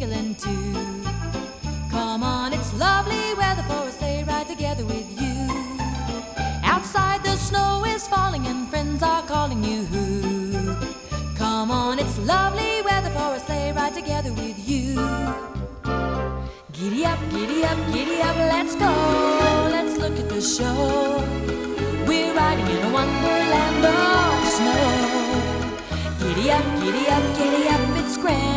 feeling too. Come on, it's lovely weather for a sleigh ride together with you. Outside the snow is falling and friends are calling you. Come on, it's lovely weather for a sleigh ride together with you. Giddy up, let's go. Let's look at the show. We're riding in a wonderland of snow. Giddy up, it's grand.